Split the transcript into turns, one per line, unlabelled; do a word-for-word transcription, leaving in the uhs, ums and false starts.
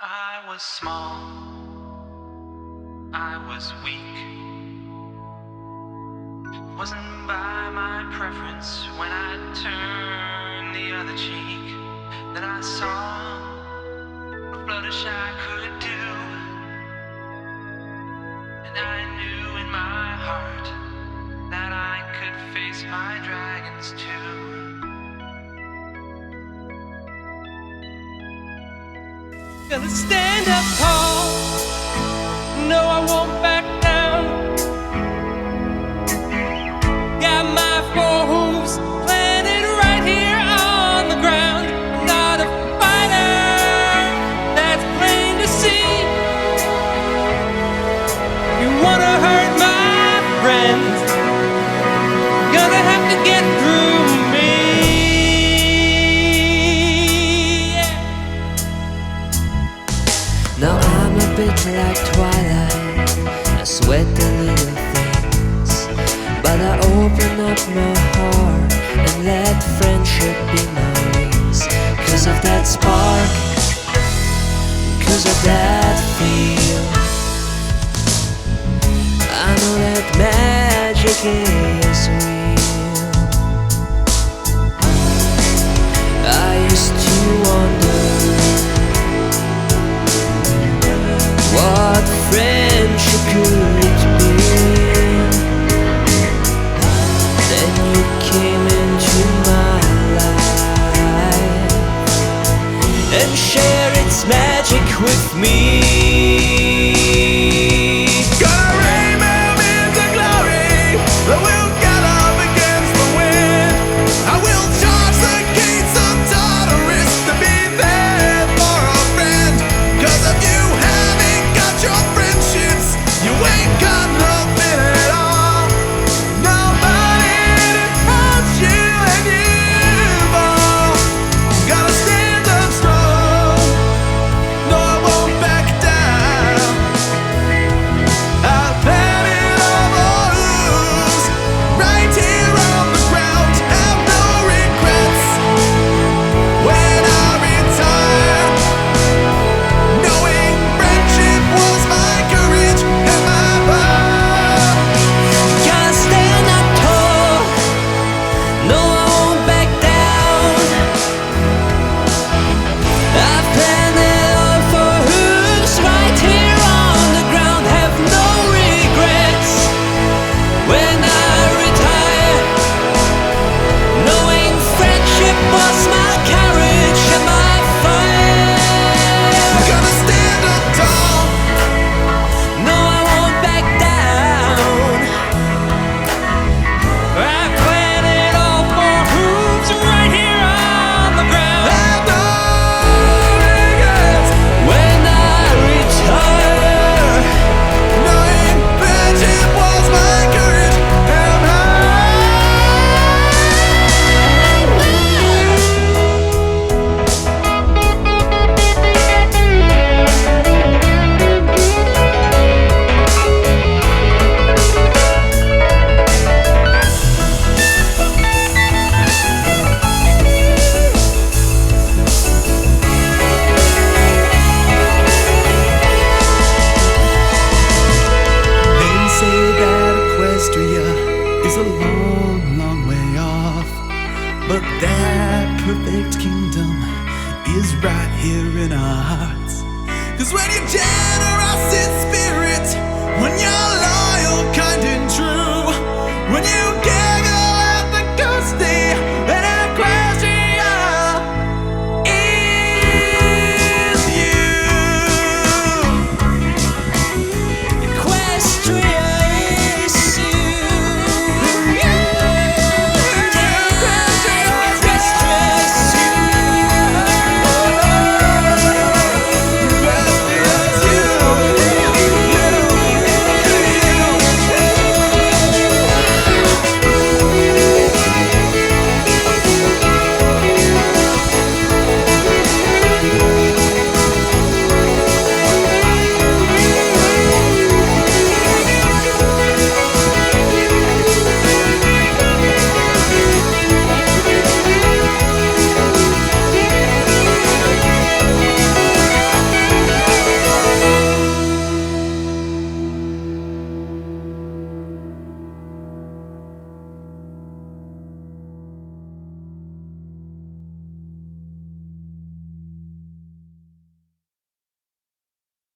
I was small, I was weak. Wasn't by my preference when I turned the other cheek. Then I saw what Fluttershy could do, and I knew in my heart that I could face my dragons too.
Gonna stand up tall. No, I won't back down. Got my four hooves planted right here on the ground. I'm not a fighter, that's plain to see. You wanna hurt my friends, gonna have to get through me.
Now I'm a bit like Twilight, I sweat the little things, but I open up my heart and let friendship be my wings. Cause of that spark, cause of that feel, I know that magic is real. I used to wonder what friendship could be. Then you came into my life and shared its magic with me.
Gonna rain them into glory, I will get up against the wind. I will charge the gates of Tartarus to be there for a friend. Cause of you having got your friendships, you ain't got nothing at all. Nobody to help you and you've all gotta stand up strong. No, I won't back down. I've had it all lose right here on the ground. Have no regrets when I retire, knowing friendship was my courage and my power.
Gotta stand up tall, no I won't back down. I've planned it all for hooves right here on the ground. Have no regrets when I retire, knowing friendship was my courage and my fire.
Gonna stand up tall,
No, I won't back down.
I planned it all for hooves right here on the ground.
have no regrets,
When I retire,
knowing friendship was my courage and my They say that Equestria is a long, long way off, but that perfect kingdom is right here in our hearts. Cause when you're generous in spirit, when you're low